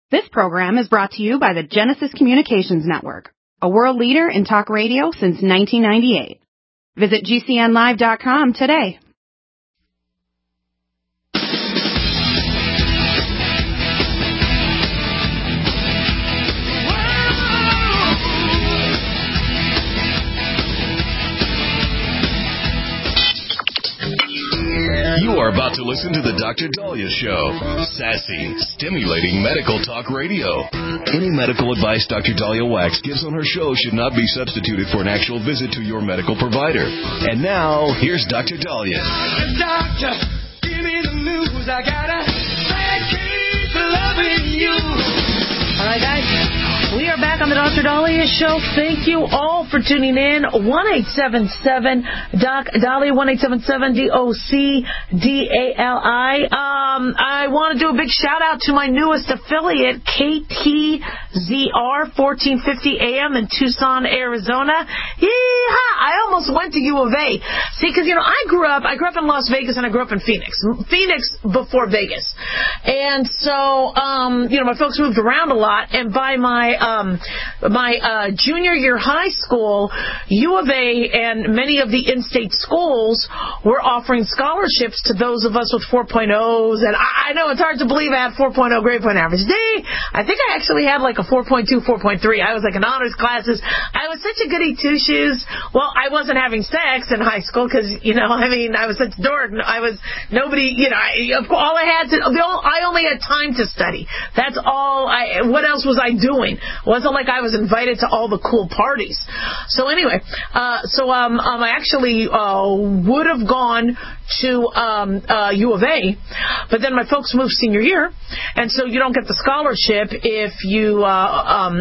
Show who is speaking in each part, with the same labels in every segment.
Speaker 1: This program is brought to you by the Genesis Communications Network, a world leader in talk radio since 1998. Visit GCNlive.com today.
Speaker 2: You are about to listen to The Dr. Daliah Show. Sassy, stimulating medical talk radio. Any medical advice Dr. Daliah Wax gives on her show should not be substituted for an actual visit to your medical provider. And now, here's Dr. Daliah.
Speaker 3: Doctor, give me the news. I gotta keep loving you.
Speaker 4: All right, guys. We are back on the Dr. Daliah Show. Thank you all for tuning in. 1-877-DOC-DALIAH, 1-877-DOC-DALI. I want to do a big shout-out to my newest affiliate, KTZR, 1450 AM in Tucson, Arizona. Yeehaw! I almost went to U of A. See, because, I grew up in Las Vegas and I grew up in Phoenix. Phoenix before Vegas. And so, my folks moved around a lot, and by my junior year high school, U of A and many of the in-state schools were offering scholarships to those of us with 4.0s. And I know it's hard to believe I had 4.0 grade point average. I think I actually had like a 4.2, 4.3. I was like in honors classes. I was such a goody two-shoes. Well, I wasn't having sex in high school because, I was such a dork. I was nobody, all I had to, I only had time to study. That's all what else was I doing? Wasn't like I was invited to all the cool parties. So anyway, I actually would have gone to U of A, but then my folks moved senior year, and so you don't get the scholarship if you are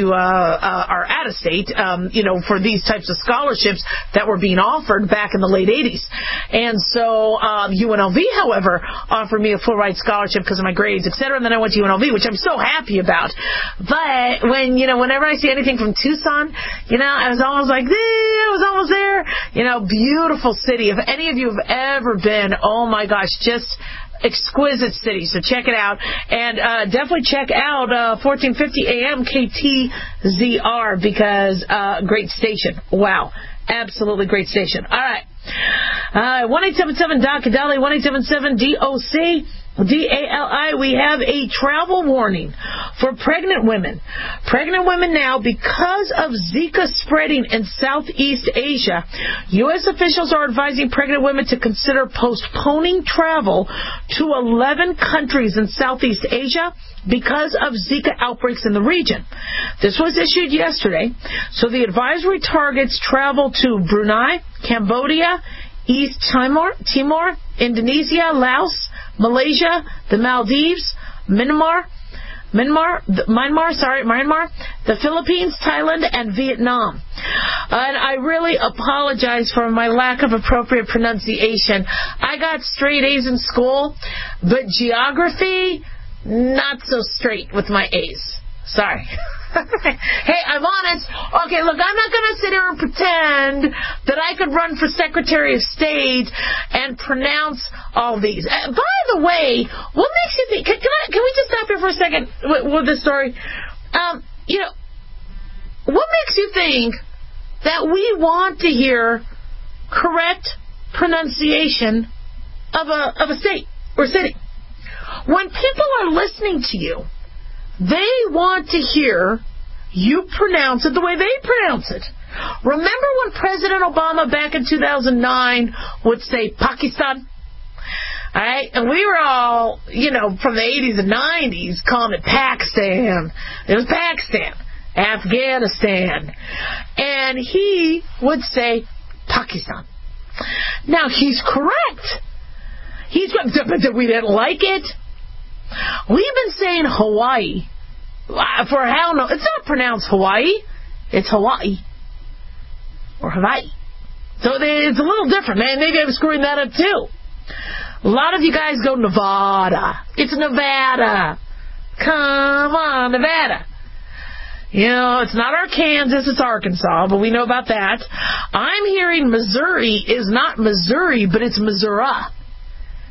Speaker 4: out of state. For these types of scholarships that were being offered back in the late 80s. And so UNLV, however, offered me a full ride scholarship because of my grades, etc. And then I went to UNLV, which I'm so happy about. But whenever I see anything from Tucson, I was almost like, I was almost there. Beautiful city. If any of you have ever been, oh my gosh, just exquisite city. So check it out. And definitely check out 1450 AM KTZR because great station. Wow. Absolutely great station. All right. 1-877-DOC-DALIAH, 1-877-DOC-DALI. We have a travel warning for pregnant women. Pregnant women now, because of Zika spreading in Southeast Asia, U.S. officials are advising pregnant women to consider postponing travel to 11 countries in Southeast Asia because of Zika outbreaks in the region. This was issued yesterday. So the advisory targets travel to Brunei, Cambodia, East Timor, Indonesia, Laos, Malaysia, the Maldives, Myanmar, the Philippines, Thailand, and Vietnam. And I really apologize for my lack of appropriate pronunciation. I got straight A's in school, but geography, not so straight with my A's. Sorry. Hey, I'm honest. Okay, look, I'm not going to sit here and pretend that I could run for Secretary of State and pronounce all these. By the way, what makes you think... Can we just stop here for a second with this story? What makes you think that we want to hear correct pronunciation of a state or city? When people are listening to you, they want to hear you pronounce it the way they pronounce it. Remember when President Obama back in 2009 would say Pakistan? All right? And we were all, from the 80s and 90s calling it Pakistan. It was Pakistan, Afghanistan. And he would say Pakistan. Now, he's correct. But we didn't like it. We've been saying Hawaii for how long? It's not pronounced Hawaii. It's Hawaii. Or Hawaii. So it's a little different, man. Maybe I'm screwing that up too. A lot of you guys go Nevada. It's Nevada. Come on, Nevada. It's not Arkansas, it's Arkansas, but we know about that. I'm hearing Missouri is not Missouri, but it's Missouri.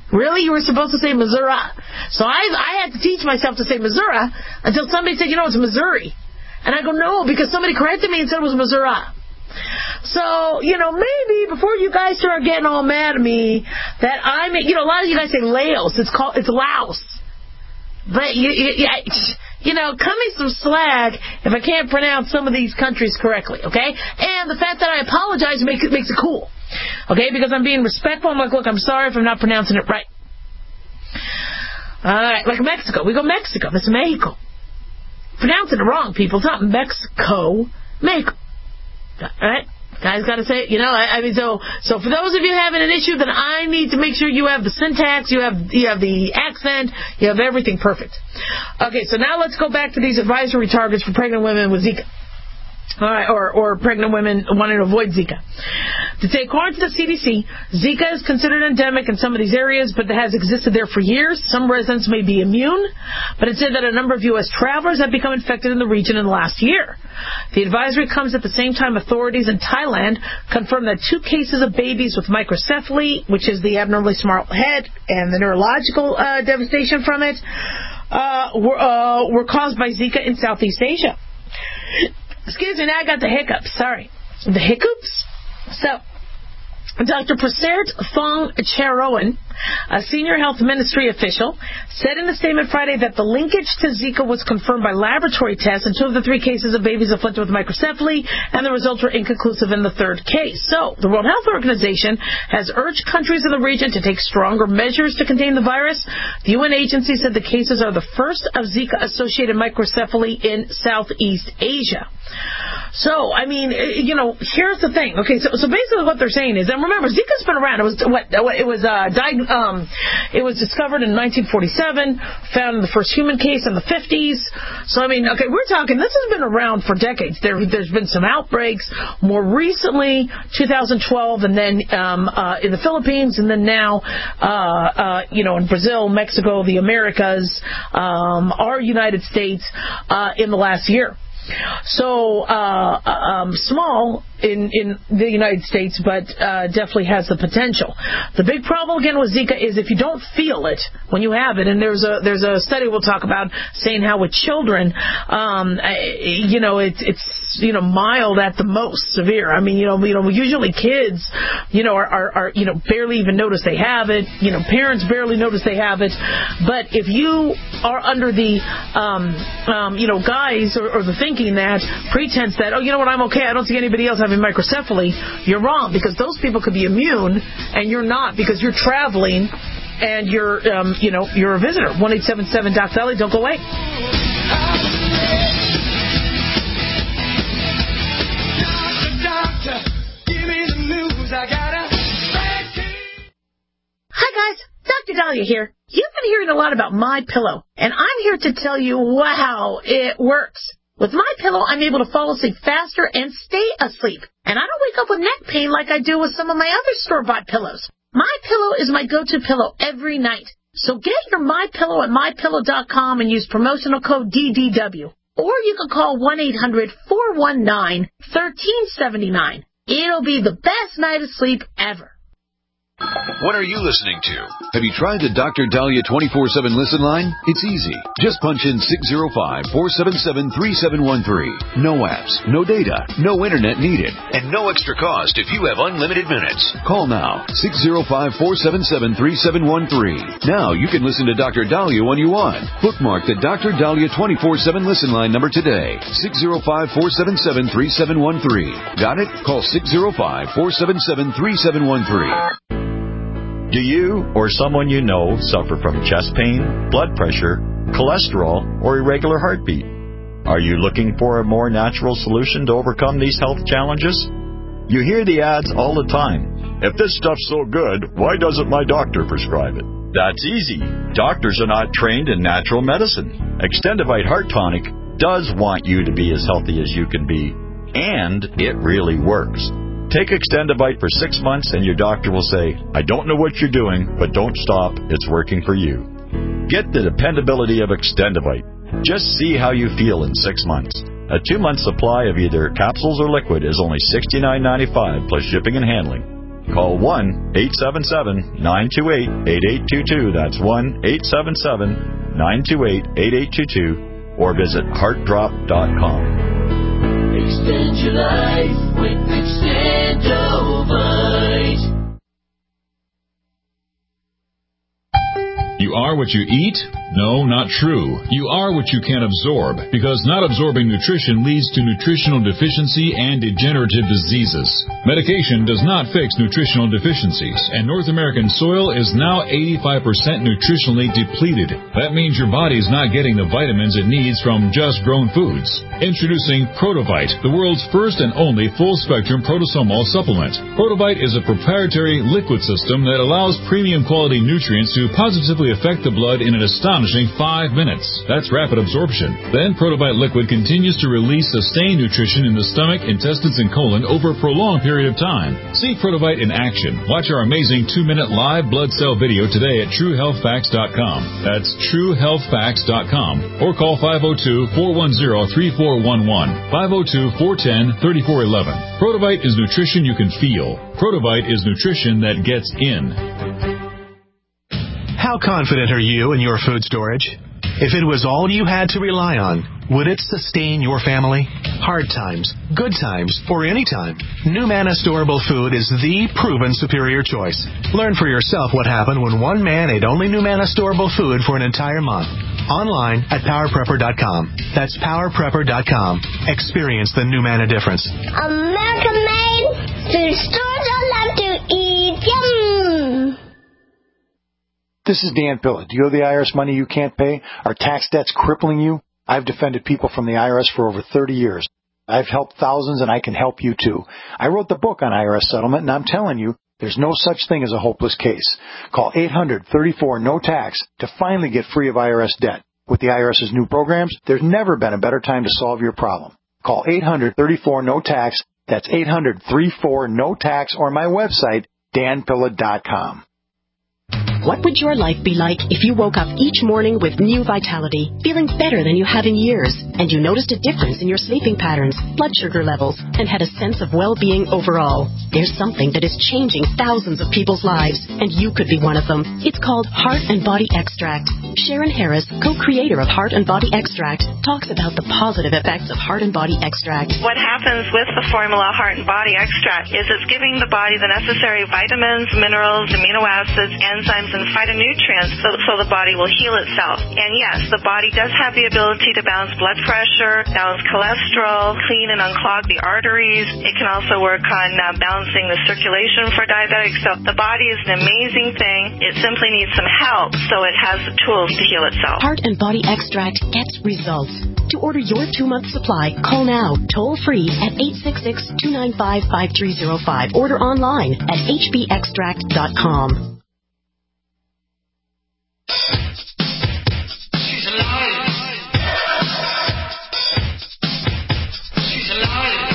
Speaker 4: Really? You were supposed to say Missouri. So I had to teach myself to say Missouri until somebody said, it's Missouri. And I go, no, because somebody corrected me and said it was Missouri. So, maybe before you guys start getting all mad at me that a lot of you guys say Laos. It's Laos. But, cut me some slack if I can't pronounce some of these countries correctly, okay? And the fact that I apologize makes it cool, okay? Because I'm being respectful. I'm like, look, I'm sorry if I'm not pronouncing it right. All right, like Mexico. We go Mexico. That's Mexico. Pronouncing it wrong, people. It's not Mexico. Mexico. All right? Guys got to say it, so for those of you having an issue, then I need to make sure you have the syntax, you have the accent, you have everything perfect. Okay, so now let's go back to these advisory targets for pregnant women with Zika. All right, or pregnant women wanting to avoid Zika. According to the CDC, Zika is considered endemic in some of these areas, but it has existed there for years. Some residents may be immune, but it said that a number of U.S. travelers have become infected in the region in the last year. The advisory comes at the same time authorities in Thailand confirmed that 2 cases of babies with microcephaly, which is the abnormally small head and the neurological devastation from it, were caused by Zika in Southeast Asia. Excuse me, now I got the hiccups. Sorry. The hiccups? So, Dr. Prasert Thongcharoen, a senior health ministry official, said in a statement Friday that the linkage to Zika was confirmed by laboratory tests in 2 of the 3 cases of babies afflicted with microcephaly, and the results were inconclusive in the 3rd case. So, the World Health Organization has urged countries in the region to take stronger measures to contain the virus. The UN agency said the cases are the first of Zika-associated microcephaly in Southeast Asia. So, here's the thing. Okay, so basically what they're saying is, and remember, Zika's been around. It was discovered in 1947, found in the first human case in the 50s. So, we're talking, this has been around for decades. There's been some outbreaks, more recently, 2012, and then in the Philippines, and then now, in Brazil, Mexico, the Americas, our United States, in the last year. So, small in the United States, but definitely has the potential. The big problem, again, with Zika is if you don't feel it when you have it, and there's a study we'll talk about saying how with children, it's mild at the most severe. Usually kids, are barely even notice they have it. Parents barely notice they have it. But if you are under the, guise or the thinking that pretense that, I'm okay, I don't see anybody else having microcephaly, you're wrong, because those people could be immune and you're not, because you're traveling and you're a visitor. 1-877-DOC-DOLLY. Don't go away.
Speaker 3: Doctor, give me the news. I got a bad case.
Speaker 4: Hi guys, Dr. Dahlia here. You've been hearing a lot about MyPillow, and I'm here to tell you, wow, it works. With MyPillow, I'm able to fall asleep faster and stay asleep. And I don't wake up with neck pain like I do with some of my other store-bought pillows. MyPillow is my go-to pillow every night. So get your MyPillow at MyPillow.com and use promotional code DDW. Or you can call 1-800-419-1379. It'll be the best night of sleep ever.
Speaker 2: What are you listening to? Have you tried the Dr. Dahlia 24/7 listen line? It's easy. Just punch in 605-477-3713. No apps, no data, no internet needed, and no extra cost if you have unlimited minutes. Call now, 605-477-3713. Now you can listen to Dr. Dahlia when you want. Bookmark the Dr. Dahlia 24/7 listen line number today, 605-477-3713. Got it? Call 605-477-3713.
Speaker 5: Do you or someone you know suffer from chest pain, blood pressure, cholesterol, or irregular heartbeat? Are you looking for a more natural solution to overcome these health challenges? You hear the ads all the time. If this stuff's so good, why doesn't my doctor prescribe it? That's easy. Doctors are not trained in natural medicine. Extendivite Heart Tonic does want you to be as healthy as you can be, and it really works. Take Extendivite for 6 months and your doctor will say, I don't know what you're doing, but don't stop. It's working for you. Get the dependability of Extendivite. Just see how you feel in 6 months. A 2-month supply of either capsules or liquid is only $69.95 plus shipping and handling. Call 1-877-928-8822. That's 1-877-928-8822. Or visit heartdrop.com.
Speaker 6: Extend your life with Extendovite.
Speaker 7: You are what you eat? No, not true. You are what you can absorb, because not absorbing nutrition leads to nutritional deficiency and degenerative diseases. Medication does not fix nutritional deficiencies, and North American soil is now 85% nutritionally depleted. That means your body's not getting the vitamins it needs from just grown foods. Introducing Protovite, the world's first and only full-spectrum protosomal supplement. Protovite is a proprietary liquid system that allows premium quality nutrients to positively affect the blood in an astonishing 5 minutes. That's rapid absorption. Then Protovite liquid continues to release sustained nutrition in the stomach, intestines, and colon over a prolonged period of time. See Protovite in action. Watch our amazing 2-minute live blood cell video today at TrueHealthFacts.com. That's TrueHealthFacts.com. Or call 502-410-3411. 502-410-3411. Protovite is nutrition you can feel. Protovite is nutrition that gets in.
Speaker 8: How confident are you in your food storage? If it was all you had to rely on, would it sustain your family? Hard times, good times, or any time, NuManna Storable Food is the proven superior choice. Learn for yourself what happened when one man ate only NuManna Storable Food for an entire month. Online at PowerPrepper.com. That's PowerPrepper.com. Experience the NuManna difference.
Speaker 9: American made food stores I love to eat. Yum!
Speaker 10: This is Dan Pilla. Do you owe the IRS money you can't pay? Are tax debts crippling you? I've defended people from the IRS for over 30 years. I've helped thousands, and I can help you too. I wrote the book on IRS settlement, and I'm telling you, there's no such thing as a hopeless case. Call 800-34-NO-TAX to finally get free of IRS debt. With the IRS's new programs, there's never been a better time to solve your problem. Call 800-34-NO-TAX. That's 800-34-NO-TAX, or my website, danpilla.com.
Speaker 11: What would your life be like if you woke up each morning with new vitality, feeling better than you have in years, and you noticed a difference in your sleeping patterns, blood sugar levels, and had a sense of well-being overall? There's something that is changing thousands of people's lives, and you could be one of them. It's called Heart and Body Extract. Sharon Harris, co-creator of Heart and Body Extract, talks about the positive effects of Heart and Body Extract.
Speaker 12: What happens with the formula Heart and Body Extract is it's giving the body the necessary vitamins, minerals, amino acids, enzymes, and phytonutrients so the body will heal itself. And yes, the body does have the ability to balance blood pressure, balance cholesterol, clean and unclog the arteries. It can also work on balancing the circulation for diabetics. So the body is an amazing thing. It simply needs some help, so it has the tools to heal itself.
Speaker 11: Heart and Body Extract gets results. To order your 2-month supply, call now, toll-free at 866-295-5305. Order online at hbextract.com.
Speaker 6: She's alive. She's alive.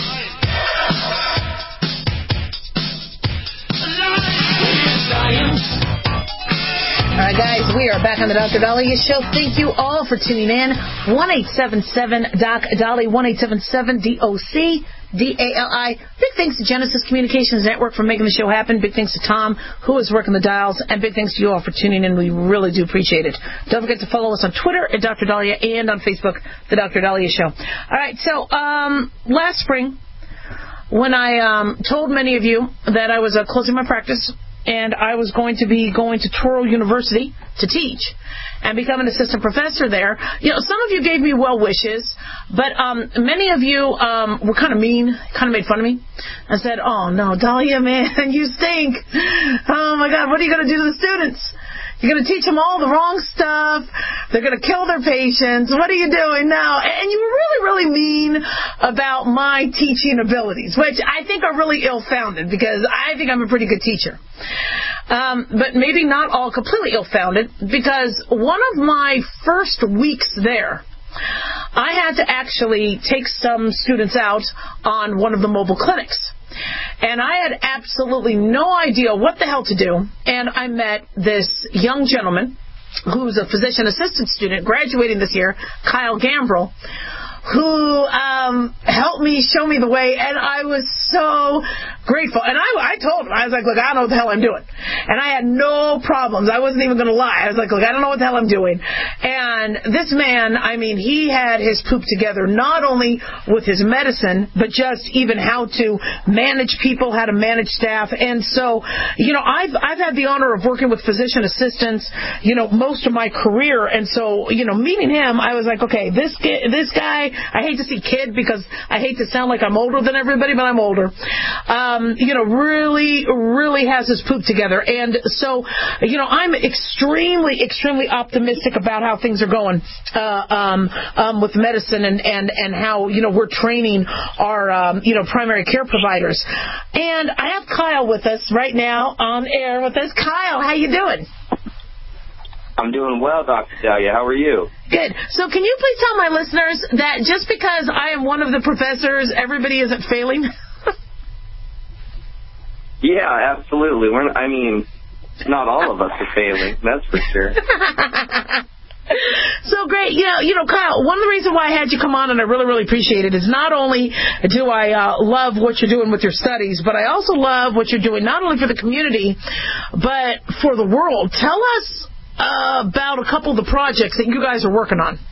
Speaker 6: Science.
Speaker 4: All right, guys, we are back on the Dr. Daliah Show. Thank you all for tuning in. 1-877-DOC-DALI, 1-877-DOC-DALI. Big thanks to Genesis Communications Network for making the show happen. Big thanks to Tom, who is working the dials. And big thanks to you all for tuning in. We really do appreciate it. Don't forget to follow us on Twitter at Dr. Daliah and on Facebook, The Dr. Daliah Show. All right, so last spring, when I told many of you that I was closing my practice, and I was going to be going to Touro University to teach and become an assistant professor there. You know, some of you gave me well wishes, but many of you were kind of mean, kind of made fun of me. I said, oh, no, Daliah, man, you stink. Oh, my God, what are you going to do to the students? You're going to teach them all the wrong stuff. They're going to kill their patients. What are you doing now? And you were really, really mean about my teaching abilities, which I think are really ill-founded because I think I'm a pretty good teacher. But maybe not all completely ill-founded, because one of my first weeks there, I had to actually take some students out on one of the mobile clinics. And I had absolutely no idea what the hell to do. And I met this young gentleman who's a physician assistant student graduating this year, Kyle Gambrell, who helped me, show me the way, and I was so grateful. And I told him, I was like, look, I don't know what the hell I'm doing. And I had no problems. I wasn't even going to lie. I was like, look, I don't know what the hell I'm doing. And this man, I mean, he had his poop together, not only with his medicine, but just even how to manage people, how to manage staff. And so, you know, I've had the honor of working with physician assistants, you know, most of my career. And so, you know, meeting him, I was like, okay, this guy, I hate to see kid because I hate to sound like I'm older than everybody, but I'm older. You know, really has his poop together. And so, you know, I'm extremely optimistic about how things are going with medicine and how, you know, we're training our, you know, primary care providers. And I have Kyle with us right now on air with us. Kyle, how you doing?
Speaker 13: I'm doing well, Dr. Dahlia. How are you?
Speaker 4: Good. So can you please tell my listeners that just because I am one of the professors, everybody isn't failing?
Speaker 13: Yeah, absolutely. I mean, not all of us are failing, that's for sure.
Speaker 4: So great. You know, Kyle, one of the reasons why I had you come on, and I really appreciate it, is not only do I love what you're doing with your studies, but I also love what you're doing not only for the community, but for the world. Tell us about a couple of the projects that you guys are working on.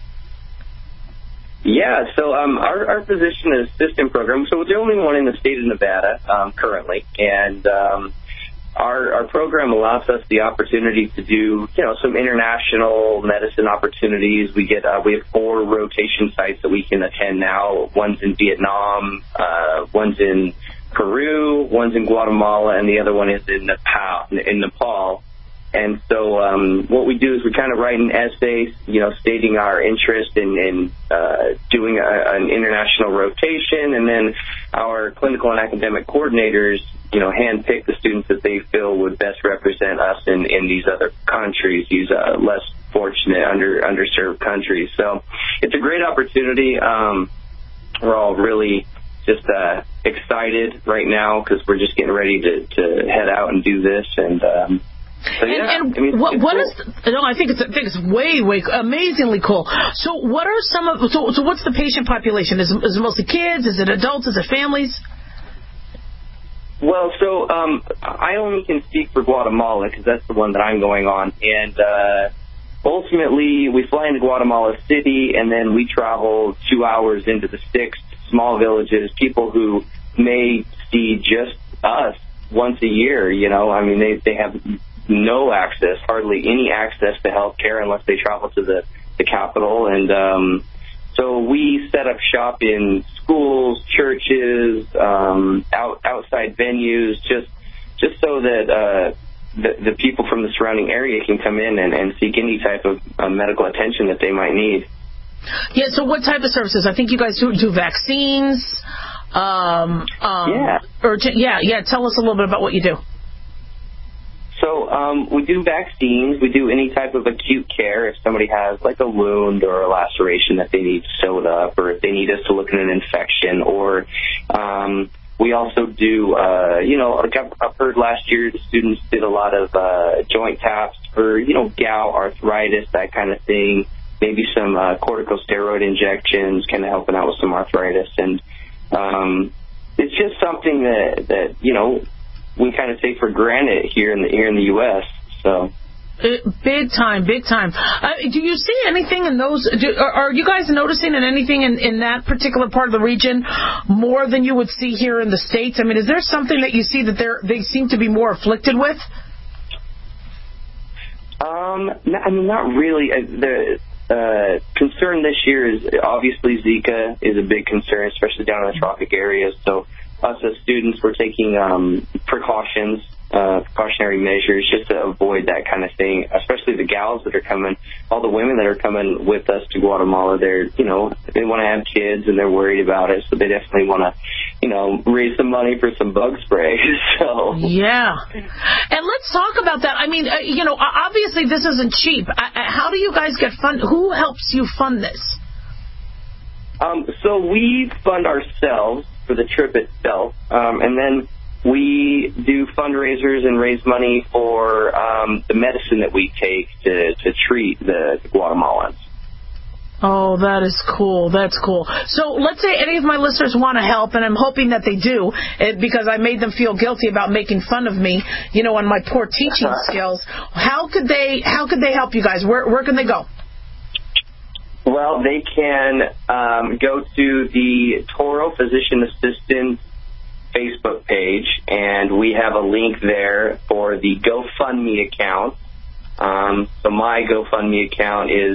Speaker 13: Yeah, so our physician assistant program, so we're the only one in the state of Nevada currently, and our program allows us the opportunity to do, you know, some international medicine opportunities. We have 4 rotation sites that we can attend now. One's in Vietnam, one's in Peru, one's in Guatemala, and the other one is in Nepal. And so what we do is we kind of write an essay, you know, stating our interest in doing an international rotation, and then our clinical and academic coordinators, you know, handpick the students that they feel would best represent us in these other countries, these less fortunate, underserved countries. So it's a great opportunity. We're all really just excited right now because we're just getting ready to head out and do this. And so, yeah,
Speaker 4: and
Speaker 13: I mean,
Speaker 4: what
Speaker 13: cool.
Speaker 4: is? No, I think it's way amazingly cool. So, what are some of? So what's the patient population? Is it mostly kids? Is it adults? Is it families?
Speaker 13: Well, so I only can speak for Guatemala because that's the one that I'm going on, and ultimately we fly into Guatemala City, and then we travel 2 hours into the 6 small villages. People who may see just us once a year. You know, I mean, they have no access, hardly any access to health care unless they travel to the capital. And so we set up shop in schools, churches, outside venues, just so that the people from the surrounding area can come in and seek any type of medical attention that they might need.
Speaker 4: Yeah, so what type of services? I think you guys do vaccines.
Speaker 13: Yeah.
Speaker 4: Tell us a little bit about what you do.
Speaker 13: So we do vaccines. We do any type of acute care. If somebody has like a wound or a laceration that they need sewed up, or if they need us to look at an infection, or we also do, you know, like I've heard last year the students did a lot of joint taps for, you know, gout, arthritis, that kind of thing. Maybe some corticosteroid injections, kind of helping out with some arthritis. And it's just something that you know, we kind of take for granted here in the U.S. So
Speaker 4: big time. Do you see anything in those? Are you guys noticing anything in that particular part of the region more than you would see here in the States? I mean, is there something that you see that they seem to be more afflicted with?
Speaker 13: I mean, not really. The concern this year is obviously Zika is a big concern, especially down in the tropic areas. So us as students, we're taking precautionary measures just to avoid that kind of thing, especially the gals that are coming, all the women that are coming with us to Guatemala. They're, you know, they want to have kids and they're worried about it, so they definitely want to, you know, raise some money for some bug spray. So
Speaker 4: yeah, and let's talk about that. I mean, you know, obviously this isn't cheap. How do you guys get fund? Who helps you fund this?
Speaker 13: So we fund ourselves for the trip itself, and then we do fundraisers and raise money for the medicine that we take to treat the Guatemalans.
Speaker 4: Oh, that is cool. That's cool. So let's say any of my listeners want to help, and I'm hoping that they do, because I made them feel guilty about making fun of me, on my poor teaching skills. How could they help you guys? Where can they go?
Speaker 13: Well, they can go to the Toro Physician Assistant Facebook page, and we have a link there for the GoFundMe account. So my GoFundMe account is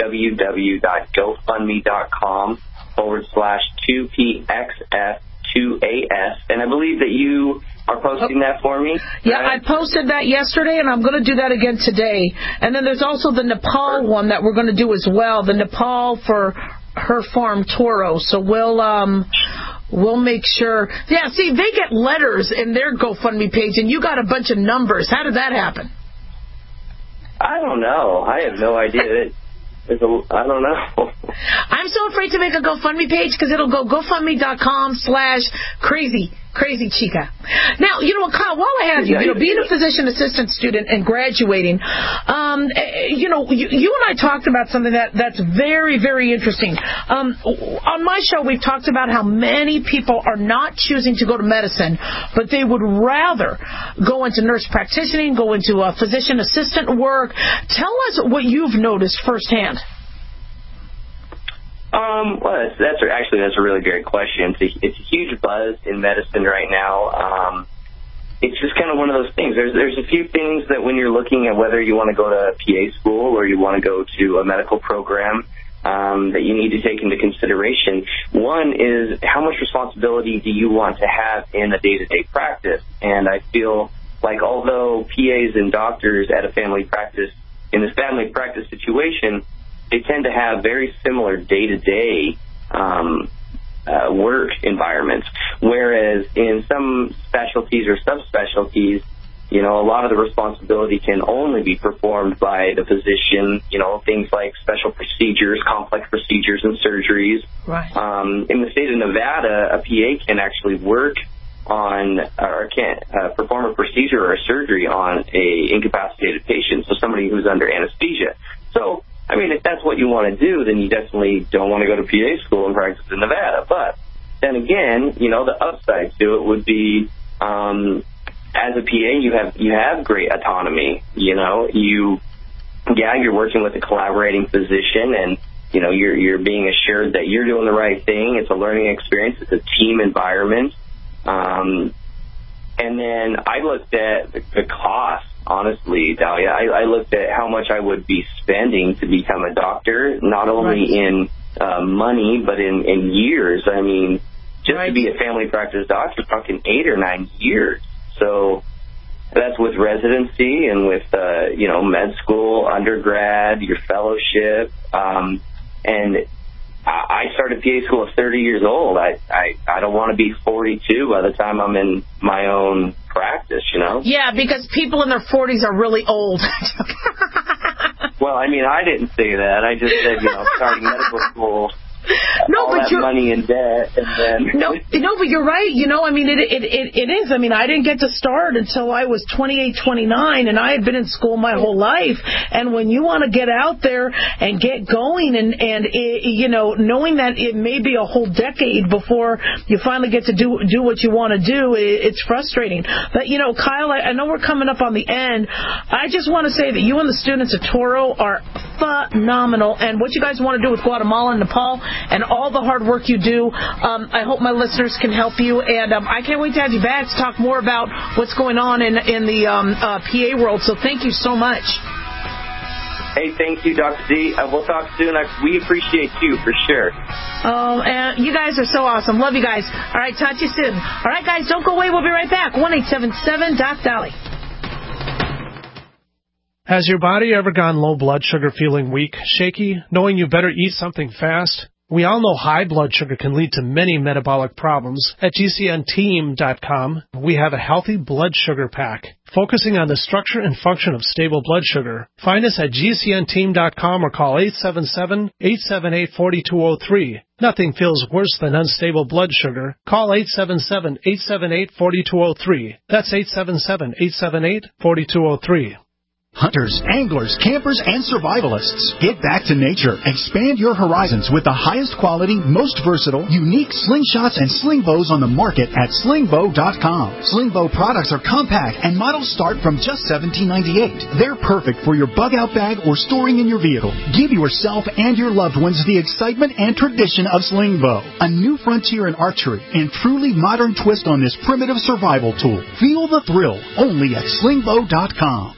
Speaker 13: www.gofundme.com/2PXF2AS. And I believe that you are posting that for me.
Speaker 4: Yeah, right? I posted that yesterday, and I'm going to do that again today. And then there's also the Nepal one that we're going to do as well, the Nepal for Her Farm Toro. So we'll make sure. Yeah, see, they get letters in their GoFundMe page, and you got a bunch of numbers. How did that happen?
Speaker 13: I don't know. I have no idea. I don't know.
Speaker 4: I'm so afraid to make a GoFundMe page because it'll go GoFundMe.com/crazy chica. Now, Kyle, while I have you, being a physician assistant student and graduating, you and I talked about something that's very, very interesting. On my show, we've talked about how many people are not choosing to go to medicine, but they would rather go into nurse practitioning, go into physician assistant work. Tell us what you've noticed firsthand.
Speaker 13: Well, that's a really great question. It's a huge buzz in medicine right now. It's just kind of one of those things. There's a few things that when you're looking at whether you want to go to PA school or you want to go to a medical program, that you need to take into consideration. One is, how much responsibility do you want to have in a day-to-day practice? And I feel like although PAs and doctors at a family practice, in this family practice situation, they tend to have very similar day-to-day work environments, whereas in some specialties or subspecialties, a lot of the responsibility can only be performed by the physician, things like special procedures, complex procedures and surgeries.
Speaker 4: Right.
Speaker 13: In the state of Nevada, a PA can actually work on or can perform a procedure or a surgery on a incapacitated patient, so somebody who's under anesthesia. So, if that's what you want to do, then you definitely don't want to go to PA school and practice in Nevada. But then again, the upside to it would be, as a PA, you have great autonomy. You're working with a collaborating physician, and you're being assured that you're doing the right thing. It's a learning experience. It's a team environment. And then I looked at the cost. Honestly, Dahlia, I looked at how much I would be spending to become a doctor, not only in money, but in years. To be a family practice doctor, talking 8 or 9 years. So that's with residency and with, med school, undergrad, your fellowship. And I started PA school at 30 years old. I don't want to be 42 by the time I'm in my own practice,
Speaker 4: Yeah, because people in their 40s are really old.
Speaker 13: Well, I didn't say that. I just said, starting medical school. all that money in debt, and then
Speaker 4: no, but you're right. It is. I didn't get to start until I was 28, 29, and I had been in school my whole life. And when you want to get out there and get going, and knowing that it may be a whole decade before you finally get to do what you want to do, it's frustrating. But Kyle, I know we're coming up on the end. I just want to say that you and the students at Toro are phenomenal, and what you guys want to do with Guatemala and Nepal and all the hard work you do, I hope my listeners can help you, and I can't wait to have you back to talk more about what's going on in the PA world. So thank you so much.
Speaker 13: Hey, thank you, Dr. D. We'll talk soon. We appreciate you for sure.
Speaker 4: Oh, and you guys are so awesome. Love you guys. All right, talk to you soon. All right, guys, don't go away. We'll be right back. 1-877-DOC-DOLLY.
Speaker 14: Has your body ever gone low blood sugar, feeling weak, shaky, knowing you better eat something fast? We all know high blood sugar can lead to many metabolic problems. At GCNteam.com, we have a healthy blood sugar pack, focusing on the structure and function of stable blood sugar. Find us at GCNteam.com or call 877-878-4203. Nothing feels worse than unstable blood sugar. Call 877-878-4203. That's 877-878-4203.
Speaker 15: Hunters, anglers, campers, and survivalists. Get back to nature. Expand your horizons with the highest quality, most versatile, unique slingshots and sling bows on the market at slingbow.com. Sling bow products are compact and models start from just $17.98. They're perfect for your bug out bag or storing in your vehicle. Give yourself and your loved ones the excitement and tradition of sling bow. A new frontier in archery and truly modern twist on this primitive survival tool. Feel the thrill only at slingbow.com.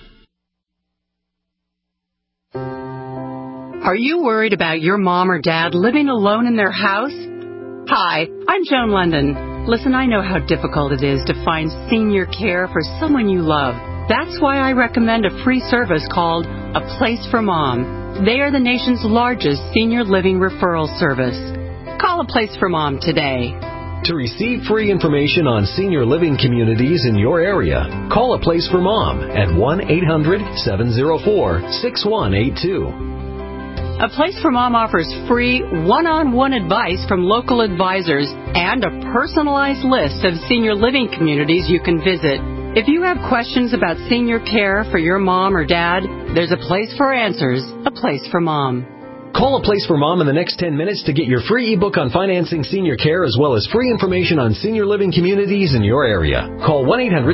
Speaker 1: Are you worried about your mom or dad living alone in their house? Hi, I'm Joan London. Listen, I know how difficult it is to find senior care for someone you love. That's why I recommend a free service called A Place for Mom. They are the nation's largest senior living referral service. Call A Place for Mom today.
Speaker 16: To receive free information on senior living communities in your area, call A Place for Mom at 1-800-704-6182.
Speaker 1: A Place for Mom offers free one-on-one advice from local advisors and a personalized list of senior living communities you can visit. If you have questions about senior care for your mom or dad, there's a place for answers, A Place for Mom.
Speaker 16: Call A Place for Mom in the next 10 minutes to get your free ebook on financing senior care as well as free information on senior living communities in your area. Call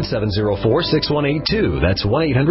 Speaker 16: 1-800-704-6182. That's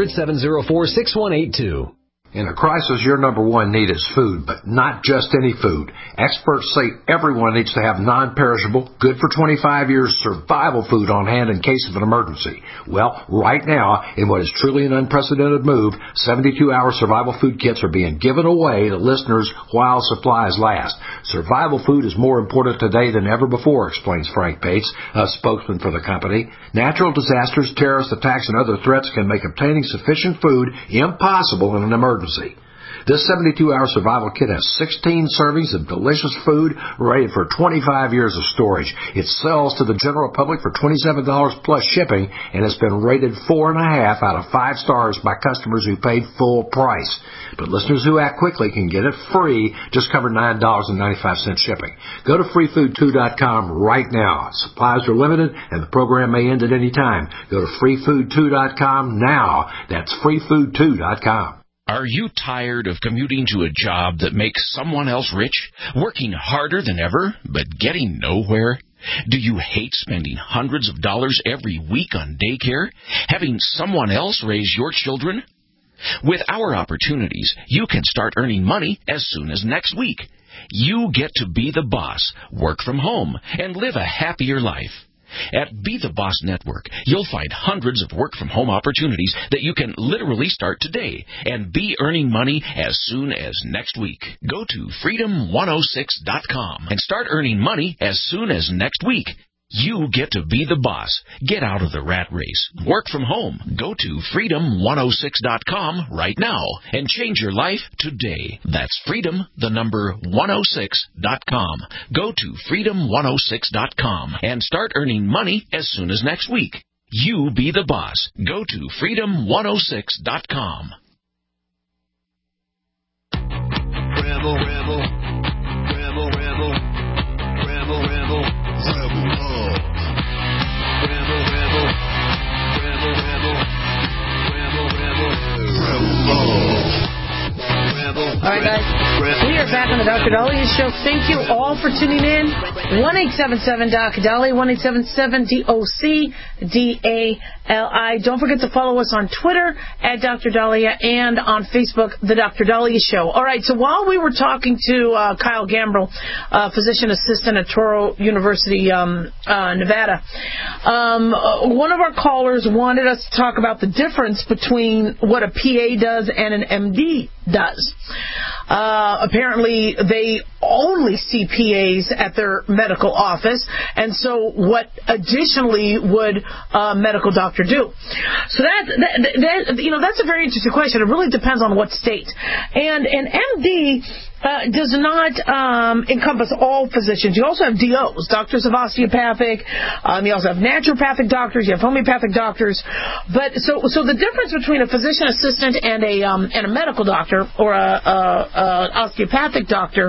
Speaker 16: 1-800-704-6182.
Speaker 17: In a crisis, your number one need is food, but not just any food. Experts say everyone needs to have non-perishable, good for 25 years survival food on hand in case of an emergency. Well, right now, in what is truly an unprecedented move, 72-hour survival food kits are being given away to listeners while supplies last. Survival food is more important today than ever before, explains Frank Bates, a spokesman for the company. Natural disasters, terrorist attacks, and other threats can make obtaining sufficient food impossible in an emergency. This 72-hour survival kit has 16 servings of delicious food rated for 25 years of storage. It sells to the general public for $27 plus shipping and has been rated 4.5 out of 5 stars by customers who paid full price. But listeners who act quickly can get it free, just cover $9.95 shipping. Go to freefood2.com right now. Supplies are limited and the program may end at any time. Go to freefood2.com now. That's freefood2.com.
Speaker 18: Are you tired of commuting to a job that makes someone else rich, working harder than ever, but getting nowhere? Do you hate spending hundreds of dollars every week on daycare, having someone else raise your children? With our opportunities, you can start earning money as soon as next week. You get to be the boss, work from home, and live a happier life. At Be the Boss Network, you'll find hundreds of work-from-home opportunities that you can literally start today and be earning money as soon as next week. Go to freedom106.com and start earning money as soon as next week. You get to be the boss. Get out of the rat race. Work from home. Go to freedom106.com right now and change your life today. That's freedom106.com. Go to freedom106.com and start earning money as soon as next week. You be the boss. Go to freedom106.com.
Speaker 3: Rebel, rebel, rebel, rebel, rebel, rebel, rebel.
Speaker 4: All right, guys. We are back on the Dr. Daliah Show. Thank you all for tuning in. 1-877-DOC-DALI, 1-877-DOC-DALI. Don't forget to follow us on Twitter at Dr. Daliah and on Facebook, The Dr. Daliah Show. All right, so while we were talking to Kyle Gambrill, physician assistant at Touro University, Nevada, one of our callers wanted us to talk about the difference between what a PA does and an MD does. Apparently, they only see PAs at their medical office, and so what additionally would a medical doctor do? So that's a very interesting question. It really depends on what state. And an MD does not encompass all physicians. You also have DOs, doctors of osteopathic. You also have naturopathic doctors. You have homeopathic doctors. But so the difference between a physician assistant and a medical doctor or a osteopathic doctor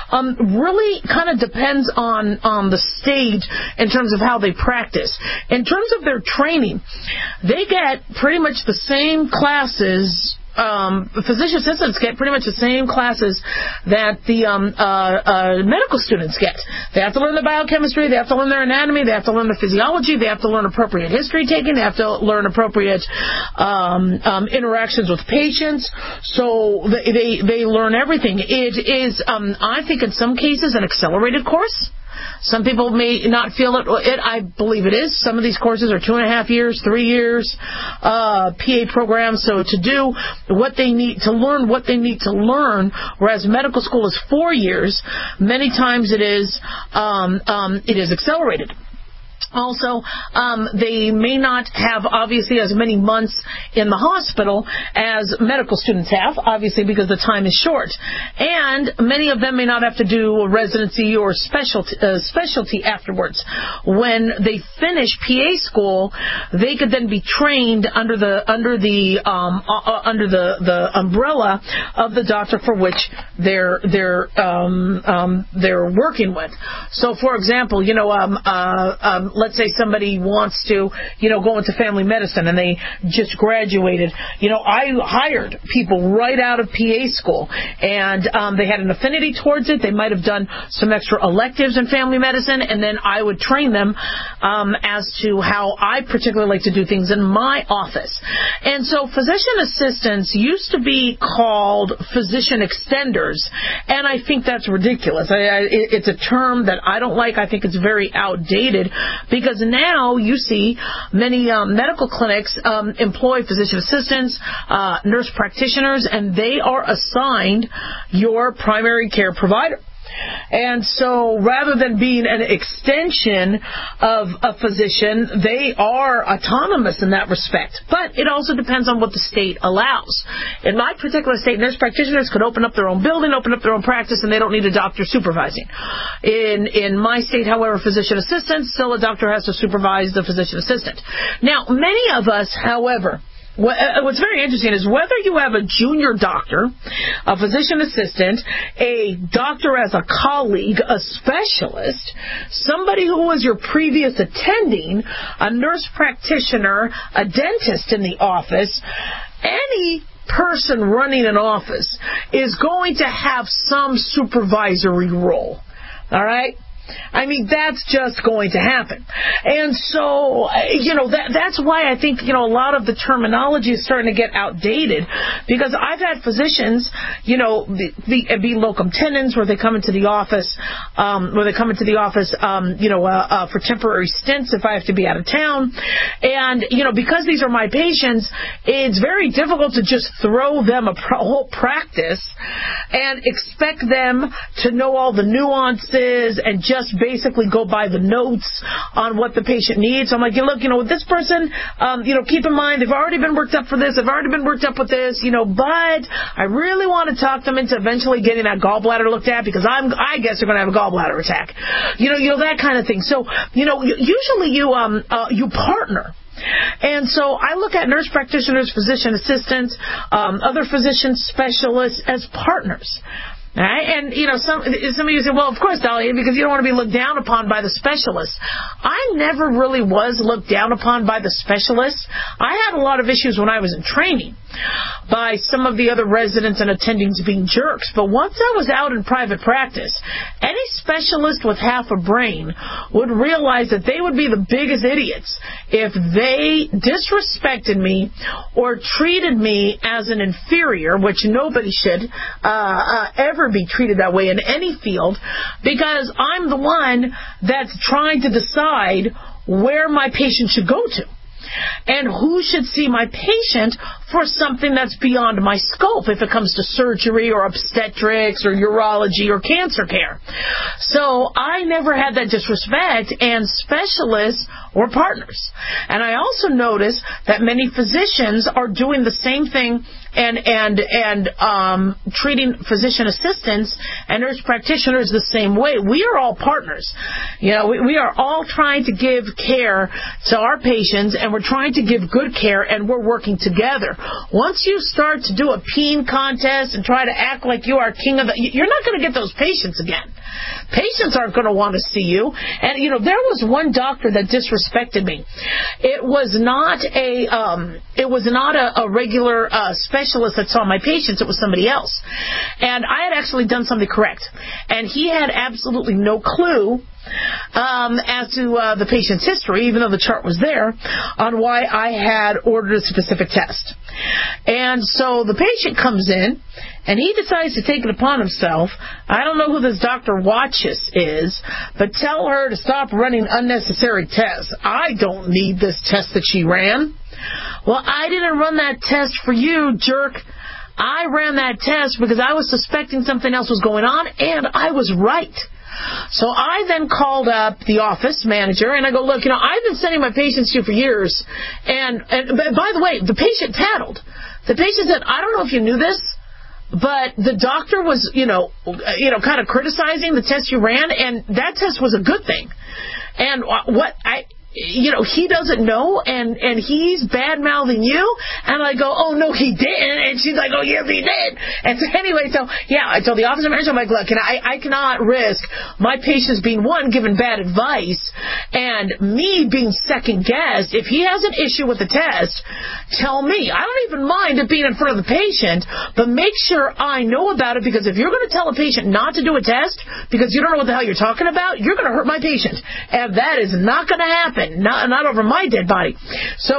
Speaker 4: really kind of depends on the stage in terms of how they practice. In terms of their training, they get pretty much the same classes. Physician assistants get pretty much the same classes that the medical students get. They have to learn the biochemistry, they have to learn their anatomy, they have to learn the physiology, they have to learn appropriate history taking, they have to learn appropriate interactions with patients. So they learn everything. It is, I think in some cases, an accelerated course. Some people may not feel it. I believe it is. Some of these courses are 2.5 years, 3 years, PA programs. So to do what they need to learn, whereas medical school is 4 years, many times it is accelerated. Also, they may not have, obviously, as many months in the hospital as medical students have, obviously, because the time is short. And many of them may not have to do a residency or specialty afterwards. When they finish PA school, they could then be trained under the umbrella of the doctor for which they're working with. So, for example, let's say somebody wants to, go into family medicine and they just graduated. I hired people right out of PA school and they had an affinity towards it. They might have done some extra electives in family medicine, and then I would train them as to how I particularly like to do things in my office. And so physician assistants used to be called physician extenders, and I think that's ridiculous. It's a term that I don't like. I think it's very outdated, because now you see many medical clinics employ physician assistants, nurse practitioners, and they are assigned your primary care provider. And so rather than being an extension of a physician, they are autonomous in that respect. But it also depends on what the state allows. In my particular state, nurse practitioners could open up their own building, open up their own practice, and they don't need a doctor supervising. In my state, however, physician assistants, still a doctor has to supervise the physician assistant. Now, many of us, however, what's very interesting is whether you have a junior doctor, a physician assistant, a doctor as a colleague, a specialist, somebody who was your previous attending, a nurse practitioner, a dentist in the office, any person running an office is going to have some supervisory role. All right? I mean, that's just going to happen. And so, that's why I think, a lot of the terminology is starting to get outdated, because I've had physicians, be locum tenens, where they come into the office, for temporary stints if I have to be out of town. And, because these are my patients, it's very difficult to just throw them a whole practice and expect them to know all the nuances and just basically go by the notes on what the patient needs. So I'm like, look, with this person, keep in mind, they've already been worked up for this, they've already been worked up with this, but I really want to talk them into eventually getting that gallbladder looked at, because I guess they're going to have a gallbladder attack. That kind of thing. So, usually you partner. And so I look at nurse practitioners, physician assistants, other physician specialists as partners. All right? And, some of you say, well, of course, Dahlia, because you don't want to be looked down upon by the specialists. I never really was looked down upon by the specialists. I had a lot of issues when I was in training by some of the other residents and attendings being jerks. But once I was out in private practice, any specialist with half a brain would realize that they would be the biggest idiots if they disrespected me or treated me as an inferior, which nobody should ever be treated that way in any field, because I'm the one that's trying to decide where my patient should go to and who should see my patient for something that's beyond my scope if it comes to surgery or obstetrics or urology or cancer care. So I never had that disrespect, and specialists were partners. And I also noticed that many physicians are doing the same thing and treating physician assistants and nurse practitioners the same way. We are all partners. You know, we are all trying to give care to our patients, and we're trying to give good care, and we're working together. Once you start to do a peeing contest and try to act like you are king of the, you're not going to get those patients again. Patients aren't going to want to see you. And, you know, there was one doctor that disrespected me. It was not a regular specialist that saw my patients. It was somebody else. And I had actually done something correct. And he had absolutely no clue as to the patient's history, even though the chart was there, on why I had ordered a specific test. And so the patient comes in, and he decides to take it upon himself. I don't know who this Dr. Watchus is, but tell her to stop running unnecessary tests. I don't need this test that she ran. Well, I didn't run that test for you, jerk. I ran that test because I was suspecting something else was going on, and I was right. So I then called up the office manager, and I go, look, you know, I've been sending my patients to you for years. And by the way, the patient tattled. The patient said, I don't know if you knew this, but the doctor was, kind of criticizing the test you ran, and that test was a good thing. And he doesn't know, and he's bad-mouthing you, and I go, oh, no, he didn't, and she's like, oh, yes, he did. And so anyway, I told the office manager, I'm like, look, I cannot risk my patients being, one, given bad advice, and me being second-guessed. If he has an issue with the test, tell me. I don't even mind it being in front of the patient, but make sure I know about it, because if you're going to tell a patient not to do a test because you don't know what the hell you're talking about, you're going to hurt my patient, and that is not going to happen. Not over my dead body. So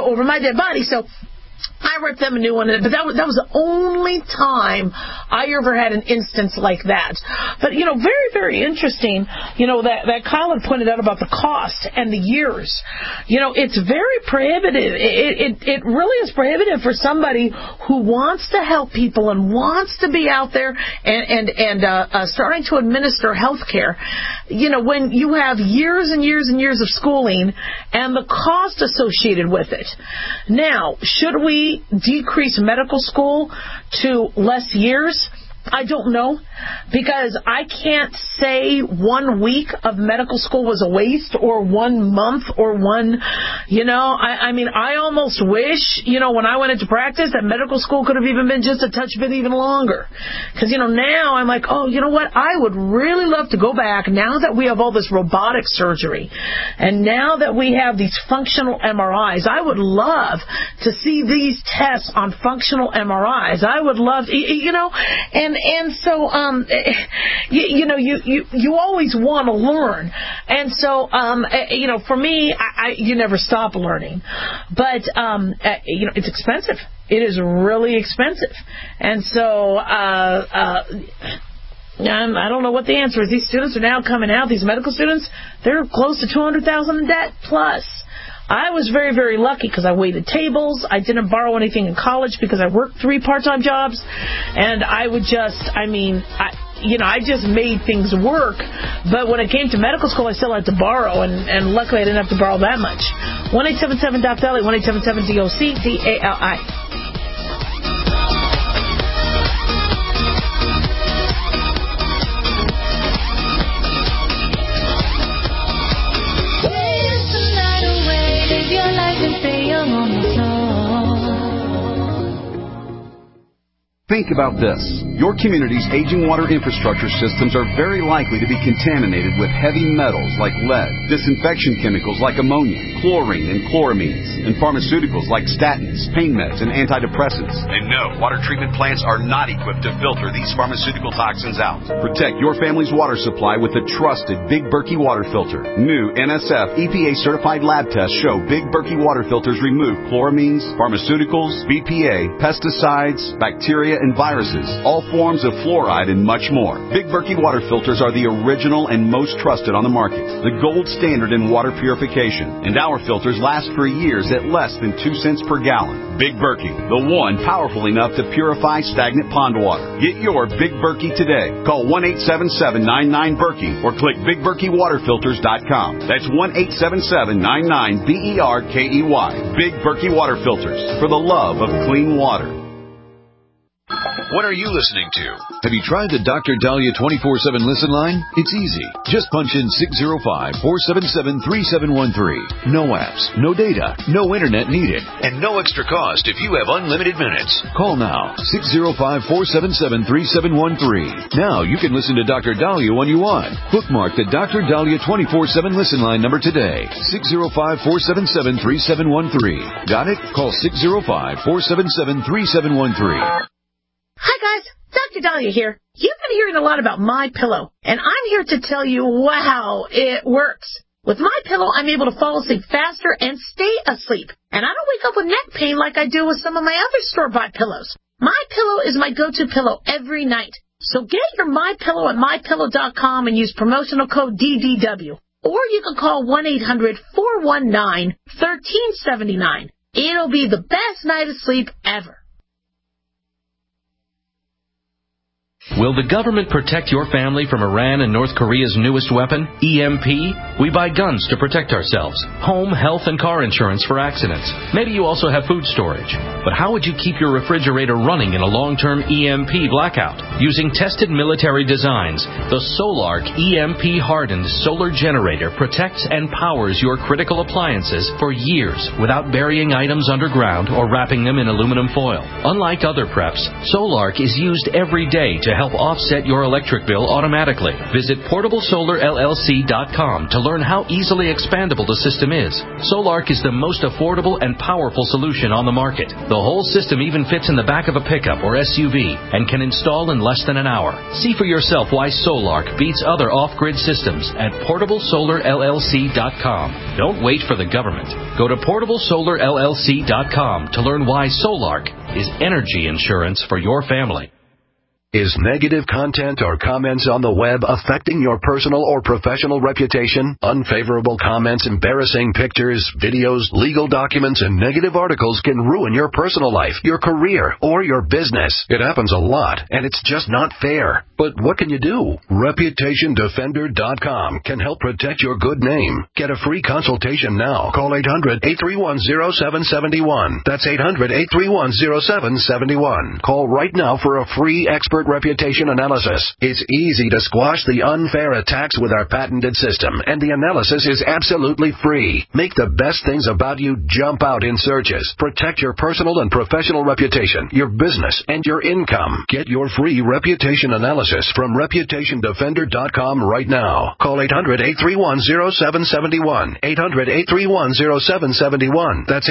Speaker 4: I ripped them a new one, but that was the only time I ever had an instance like that. But, very, very interesting, that Kyle had pointed out about the cost and the years. It's very prohibitive. It really is prohibitive for somebody who wants to help people and wants to be out there and starting to administer health care. When you have years and years and years of schooling and the cost associated with it. Now, should we decrease medical school to less years? I don't know, because I can't say 1 week of medical school was a waste, or 1 month, or I almost wish, when I went into practice, that medical school could have even been just a touch bit even longer. Because, now I'm like, oh, you know what? I would really love to go back now that we have all this robotic surgery, and now that we have these functional MRIs. I would love to see these tests on functional MRIs. I would love, and so, you always want to learn. And so, for me, you never stop learning. But, it's expensive. It is really expensive. And so, I don't know what the answer is. These students are now coming out, these medical students, they're close to $200,000 in debt plus. I was very, very lucky because I waited tables. I didn't borrow anything in college because I worked 3 part-time jobs. And I would I just made things work. But when it came to medical school, I still had to borrow. And luckily, I didn't have to borrow that much. 1-877-DOC-DALI, 1-877-DOC-DALI.
Speaker 19: Think about this. Your community's aging water infrastructure systems are very likely to be contaminated with heavy metals like lead, disinfection chemicals like ammonia, chlorine and chloramines, and pharmaceuticals like statins, pain meds, and antidepressants. And no, water treatment plants are not equipped to filter these pharmaceutical toxins out. Protect your family's water supply with the trusted Big Berkey water filter. New NSF EPA-certified lab tests show Big Berkey water filters remove chloramines, pharmaceuticals, BPA, pesticides, bacteria, and viruses, all forms of fluoride, and much more. Big Berkey water filters are the original and most trusted on the market, the gold standard in water purification, and our filters last for years at less than 2 cents per gallon. Big Berkey, the one powerful enough to purify stagnant pond water. Get your Big Berkey today. Call 1-877-99-BERKEY or click BigBerkeyWaterFilters.com. That's 1-877-99-BERKEY. Big Berkey Water Filters, for the love of clean water.
Speaker 2: What are you listening to? Have you tried the Dr. Dahlia 24/7 listen line? It's easy. Just punch in 605-477-3713. No apps, no data, no internet needed, and no extra cost if you have unlimited minutes. Call now, 605-477-3713. Now you can listen to Dr. Dahlia when you want. Bookmark the Dr. Dahlia 24/7 listen line number today. 605-477-3713. Got it? Call 605-477-3713.
Speaker 4: Hi guys, Dr. Dahlia here. You've been hearing a lot about MyPillow, and I'm here to tell you, wow, it works. With MyPillow, I'm able to fall asleep faster and stay asleep, and I don't wake up with neck pain like I do with some of my other store-bought pillows. MyPillow is my go-to pillow every night. So get your MyPillow at MyPillow.com and use promotional code DDW. Or you can call 1-800-419-1379. It'll be the best night of sleep ever.
Speaker 20: Will the government protect your family from Iran and North Korea's newest weapon, EMP? We buy guns to protect ourselves, home, health, and car insurance for accidents. Maybe you also have food storage. But how would you keep your refrigerator running in a long-term EMP blackout? Using tested military designs, the Solark EMP-hardened solar generator protects and powers your critical appliances for years without burying items underground or wrapping them in aluminum foil. Unlike other preps, Solark is used every day to help offset your electric bill automatically. Visit PortableSolarLLC.com to learn how easily expandable the system is. Solark is the most affordable and powerful solution on the market. The whole system even fits in the back of a pickup or SUV and can install in less than an hour. See for yourself why Solark beats other off-grid systems at PortableSolarLLC.com. Don't wait for the government. Go to PortableSolarLLC.com to learn why Solark is energy insurance for your family.
Speaker 21: Is negative content or comments on the web affecting your personal or professional reputation? Unfavorable comments, embarrassing pictures, videos, legal documents, and negative articles can ruin your personal life, your career, or your business. It happens a lot, and it's just not fair. But what can you do? ReputationDefender.com can help protect your good name. Get a free consultation now. Call 800-831-0771. That's 800-831-0771. Call right now for a free expert reputation analysis. It's easy to squash the unfair attacks with our patented system, and the analysis is absolutely free. Make the best things about you jump out in searches. Protect your personal and professional reputation, your business, and your income. Get your free reputation analysis from ReputationDefender.com right now. Call 800-831-0771. 800-831-0771. That's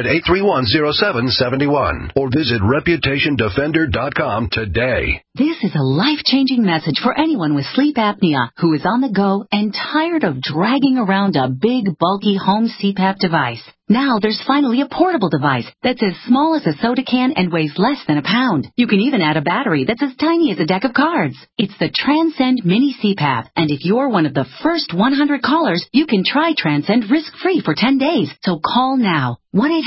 Speaker 21: 800-831-0771. Or visit ReputationDefender.com today.
Speaker 22: This is a life-changing message for anyone with sleep apnea who is on the go and tired of dragging around a big, bulky home CPAP device. Now there's finally a portable device that's as small as a soda can and weighs less than a pound. You can even add a battery that's as tiny as a deck of cards. It's the Transcend Mini CPAP, and if you're one of the first 100 callers, you can try Transcend risk-free for 10 days. So call now.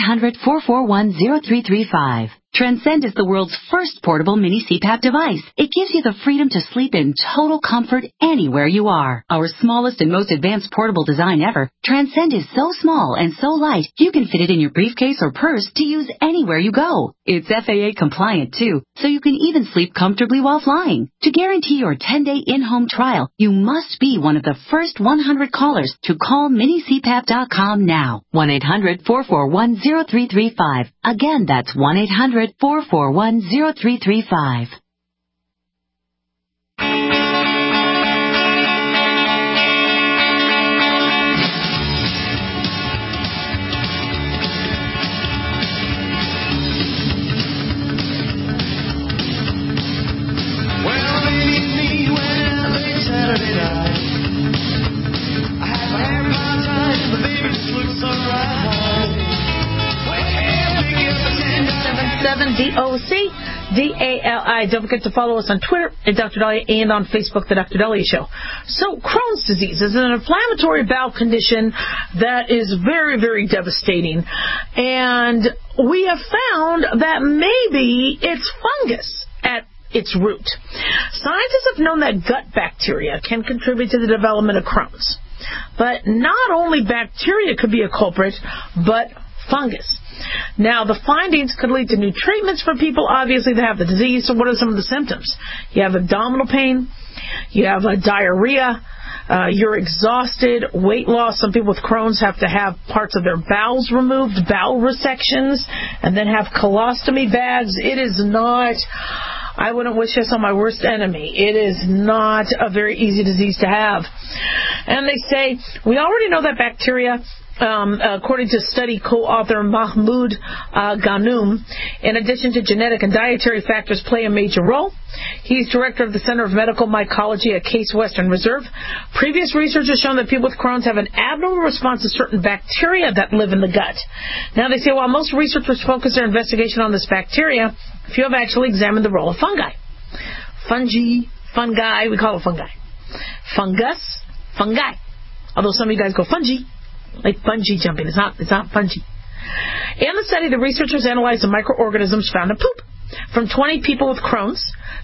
Speaker 22: 1-800-441-0335. Transcend is the world's first portable mini CPAP device. It gives you the freedom to sleep in total comfort anywhere you are. Our smallest and most advanced portable design ever, Transcend is so small and so light, you can fit it in your briefcase or purse to use anywhere you go. It's FAA compliant too, so you can even sleep comfortably while flying. To guarantee your 10-day in-home trial, you must be one of the first 100 callers to call minicpap.com now. 1-800-441-0335. Again, that's 1-800-441-0335.
Speaker 3: Saturday night. I had my hair my time, but baby just looks alright. Well,
Speaker 4: 77DOC-DALI. Don't forget to follow us on Twitter at Dr. Dahlia and on Facebook, The Dr. Dahlia Show. So Crohn's disease is an inflammatory bowel condition that is very, very devastating. And we have found that maybe it's fungus at its root. Scientists have known that gut bacteria can contribute to the development of Crohn's. But not only bacteria could be a culprit, but fungus. Now, the findings could lead to new treatments for people, obviously, that have the disease. So what are some of the symptoms? You have abdominal pain. You have diarrhea. You're exhausted, weight loss. Some people with Crohn's have to have parts of their bowels removed, bowel resections, and then have colostomy bags. It is not... I wouldn't wish this on my worst enemy. It is not a very easy disease to have. And they say, we already know that bacteria, according to study co-author Mahmoud Ghanum, in addition to genetic and dietary factors, play a major role. He's director of the Center of Medical Mycology at Case Western Reserve. Previous research has shown that people with Crohn's have an abnormal response to certain bacteria that live in the gut. Now, they say while most researchers focus their investigation on this bacteria, few have actually examined the role of fungi. Fungi, we call it fungi. Fungus, fungi. Although some of you guys go fungi, like bungee jumping. It's not fungi. In the study, the researchers analyzed the microorganisms found in poop from 20 people with Crohn's,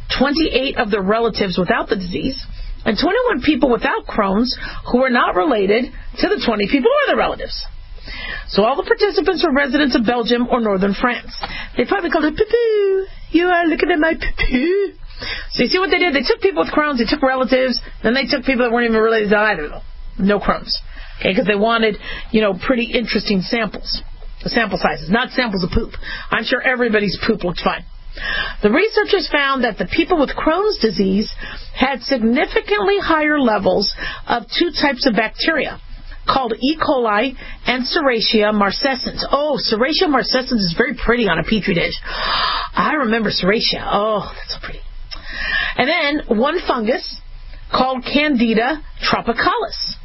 Speaker 4: 28 of their relatives without the disease, and 21 people without Crohn's who were not related to the 20 people or their relatives. So all the participants were residents of Belgium or northern France. They probably called it poo-poo. You are looking at my poo-poo. So you see what they did? They took people with Crohn's, they took relatives, then they took people that weren't even related to either of them. No Crohn's. Okay, because they wanted, pretty interesting samples. Sample sizes, not samples of poop. I'm sure everybody's poop looked fine. The researchers found that the people with Crohn's disease had significantly higher levels of two types of bacteria, called E. coli and Serratia marcescens. Oh, Serratia marcescens is very pretty on a Petri dish. I remember Serratia. Oh, that's so pretty. And then one fungus called Candida tropicalis.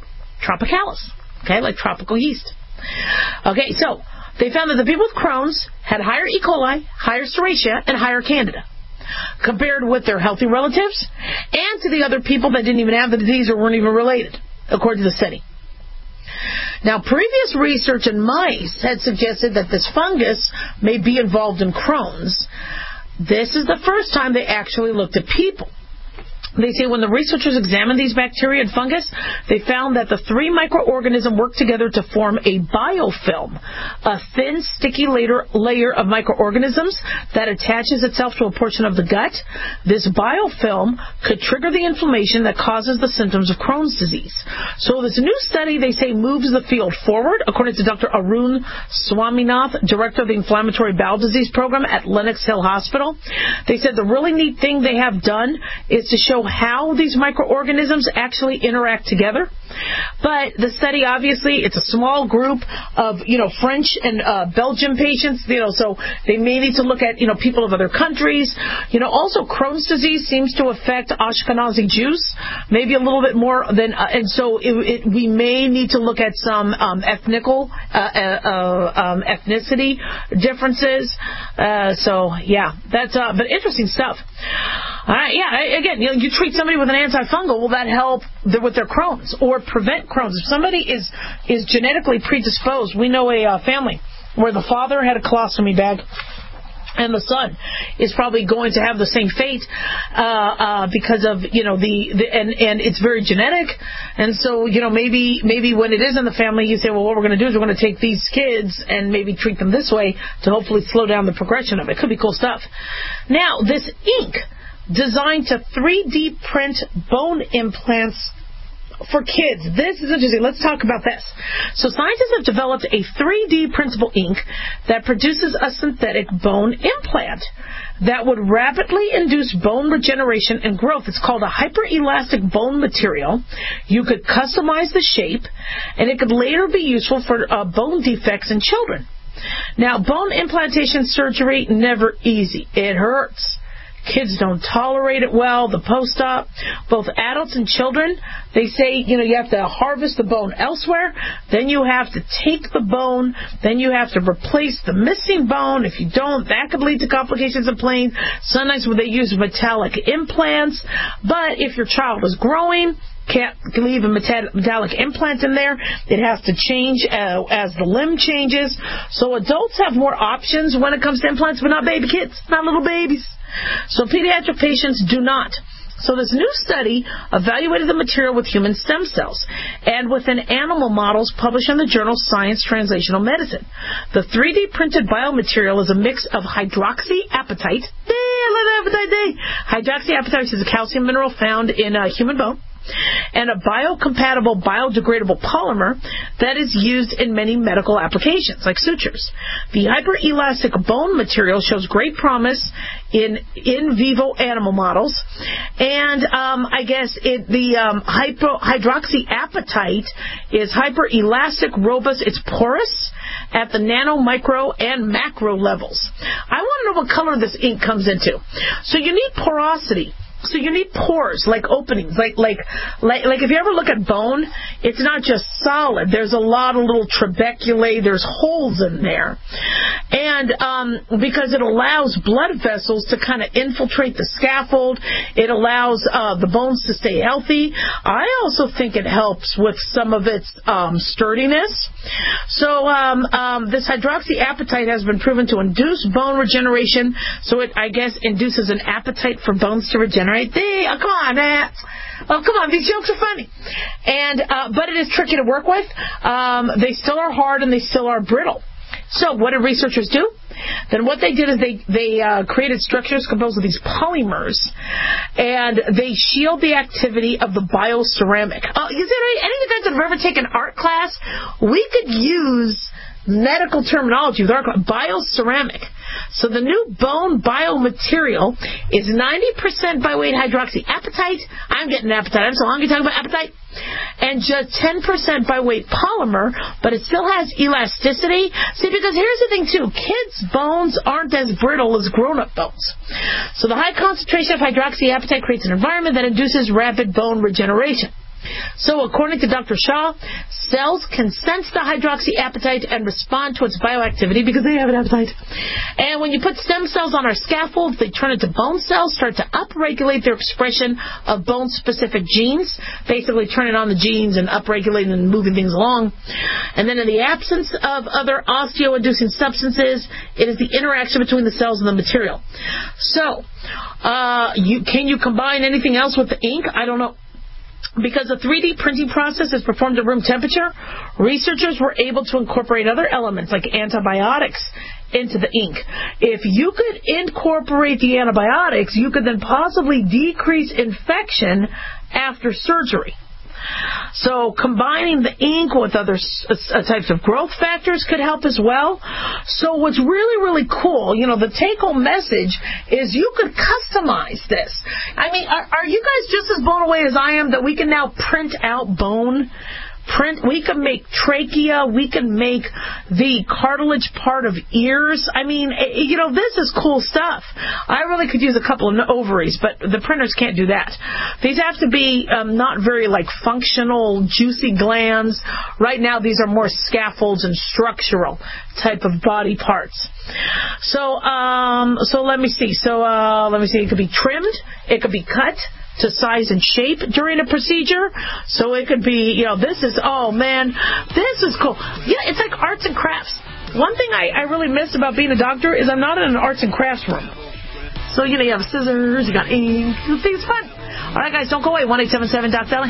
Speaker 4: Okay, like tropical yeast. Okay, so they found that the people with Crohn's had higher E. coli, higher Serratia, and higher Candida, compared with their healthy relatives and to the other people that didn't even have the disease or weren't even related, according to the study. Now, previous research in mice had suggested that this fungus may be involved in Crohn's. This is the first time they actually looked at people. They say when the researchers examined these bacteria and fungus, they found that the three microorganisms work together to form a biofilm, a thin, sticky layer of microorganisms that attaches itself to a portion of the gut. This biofilm could trigger the inflammation that causes the symptoms of Crohn's disease. So this new study, they say, moves the field forward, according to Dr. Arun Swaminath, director of the Inflammatory Bowel Disease Program at Lenox Hill Hospital. They said the really neat thing they have done is to show how these microorganisms actually interact together. But the study, obviously, it's a small group of, French and Belgian patients, so they may need to look at, people of other countries. Also Crohn's disease seems to affect Ashkenazi Jews, maybe a little bit more than, and so we may need to look at some ethnicity differences. But interesting stuff. All right, again, you treat somebody with an antifungal, will that help with their Crohn's or prevent Crohn's? If somebody is genetically predisposed, we know a family where the father had a colostomy bag and the son is probably going to have the same fate because of and it's very genetic, and so maybe when it is in the family, you say, well, what we're going to do is we're going to take these kids and maybe treat them this way to hopefully slow down the progression of it. Could be cool stuff. Now, this ink designed to 3D print bone implants for kids. This is interesting. Let's talk about this. So scientists have developed a 3D printable ink that produces a synthetic bone implant that would rapidly induce bone regeneration and growth. It's called a hyperelastic bone material. You could customize the shape, and it could later be useful for bone defects in children. Now, bone implantation surgery, never easy. It hurts. Kids don't tolerate it well, the post-op. Both adults and children, they say, you have to harvest the bone elsewhere, then you have to take the bone, then you have to replace the missing bone. If you don't, that could lead to complications of pain. Sometimes they use metallic implants, but if your child is growing, can't leave a metallic implant in there. It has to change as the limb changes. So adults have more options when it comes to implants, but not baby kids, not little babies. So pediatric patients do not. So this new study evaluated the material with human stem cells and within animal models published in the journal Science Translational Medicine. The 3D printed biomaterial is a mix of hydroxyapatite. Hydroxyapatite is a calcium mineral found in human bone, and a biocompatible, biodegradable polymer that is used in many medical applications, like sutures. The hyperelastic bone material shows great promise in vivo animal models, and I guess the hydroxyapatite is hyperelastic, robust, it's porous at the nano, micro, and macro levels. I want to know what color this ink comes into. So you need porosity. So you need pores, like openings, like if you ever look at bone, it's not just solid. There's a lot of little trabeculae. There's holes in there, and because it allows blood vessels to kind of infiltrate the scaffold, it allows the bones to stay healthy. I also think it helps with some of its sturdiness. So this hydroxyapatite has been proven to induce bone regeneration. So it, I guess, induces an appetite for bones to regenerate. Come on, man. Oh, come on. These jokes are funny. And but it is tricky to work with. They still are hard and they still are brittle. So what did researchers do? Then what they did is they created structures composed of these polymers, and they shield the activity of the bioceramic. You see, any of you guys that have ever taken art class, we could use medical terminology with art class, bioceramic. So the new bone biomaterial is 90% by weight hydroxyapatite. I'm getting appetite. I'm so hungry talking about appetite. And just 10% by weight polymer, but it still has elasticity. See, because here's the thing, too. Kids' bones aren't as brittle as grown-up bones. So the high concentration of hydroxyapatite creates an environment that induces rapid bone regeneration. So according to Dr. Shaw, cells can sense the hydroxyapatite and respond to its bioactivity because they have an appetite. And when you put stem cells on our scaffolds, they turn into bone cells, start to upregulate their expression of bone-specific genes, basically turning on the genes and upregulating and moving things along. And then in the absence of other osteo-inducing substances, it is the interaction between the cells and the material. So, can you combine anything else with the ink? I don't know. Because the 3D printing process is performed at room temperature, researchers were able to incorporate other elements like antibiotics into the ink. If you could incorporate the antibiotics, you could then possibly decrease infection after surgery. So combining the ink with other types of growth factors could help as well. So what's really, really cool, the take-home message is you could customize this. I mean, are you guys just as blown away as I am that we can now print out bone? We can make trachea. We can make the cartilage part of ears. I mean, this is cool stuff. I really could use a couple of ovaries, but the printers can't do that. These have to be not very, functional, juicy glands. Right now, these are more scaffolds and structural type of body parts. So let me see. It could be trimmed. It could be cut to size and shape during a procedure. So it could be, this is cool. Yeah, it's like arts and crafts. One thing I really miss about being a doctor is I'm not in an arts and crafts room. So, you have scissors, you got ink, it's fun. All right, guys, don't go away. 1-877-DOC-BELLY.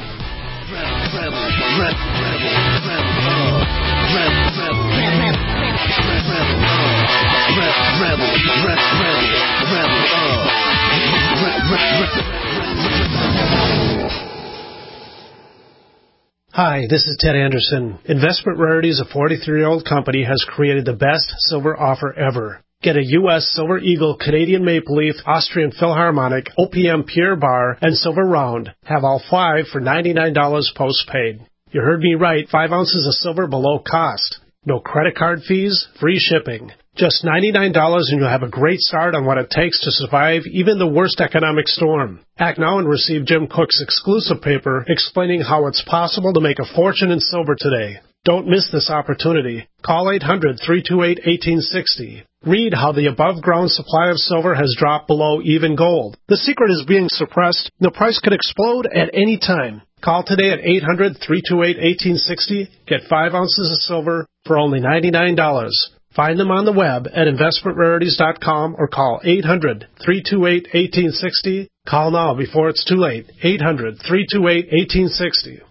Speaker 14: Hi, this is Ted Anderson. Investment Rarities, a 43-year-old company, has created the best silver offer ever. Get a U.S. Silver Eagle, Canadian Maple Leaf, Austrian Philharmonic, OPM Pure Bar, and Silver Round. Have all 5 for $99 postpaid. You heard me right, 5 ounces of silver below cost. No credit card fees, free shipping. Just $99 and you'll have a great start on what it takes to survive even the worst economic storm. Act now and receive Jim Cook's exclusive paper explaining how it's possible to make a fortune in silver today. Don't miss this opportunity. Call 800-328-1860. Read how the above-ground supply of silver has dropped below even gold. The secret is being suppressed. The price could explode at any time. Call today at 800-328-1860. Get 5 ounces of silver for only $99. Find them on the web at investmentrarities.com or call 800-328-1860. Call now before it's too late. 800-328-1860.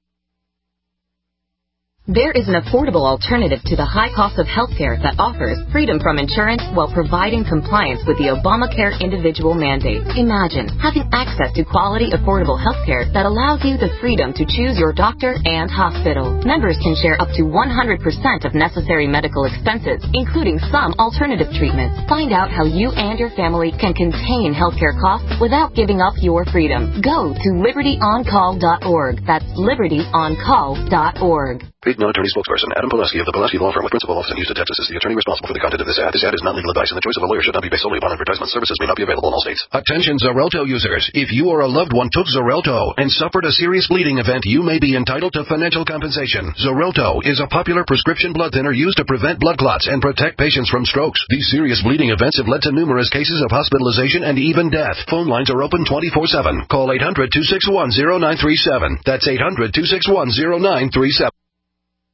Speaker 5: There is an affordable alternative to the high cost of healthcare that offers freedom from insurance while providing compliance with the Obamacare individual mandate. Imagine having access to quality, affordable healthcare that allows you the freedom to choose your doctor and hospital. Members can share up to 100% of necessary medical expenses, including some alternative treatments. Find out how you and your family can contain healthcare costs without giving up your freedom. Go to libertyoncall.org. That's libertyoncall.org.
Speaker 21: Paid non-attorney spokesperson Adam Pileski of the Pileski Law Firm with principal office in Houston, Texas is the attorney responsible for the content of this ad. This ad is not legal advice, and the choice of a lawyer should not be based solely upon advertisement. Services may not be available in all states. Attention Xarelto users. If you or a loved one took Xarelto and suffered a serious bleeding event, you may be entitled to financial compensation. Xarelto is a popular prescription blood thinner used to prevent blood clots and protect patients from strokes. These serious bleeding events have led to numerous cases of hospitalization and even death. Phone lines are open 24/7. Call 800-261-0937. That's 800-261-0937.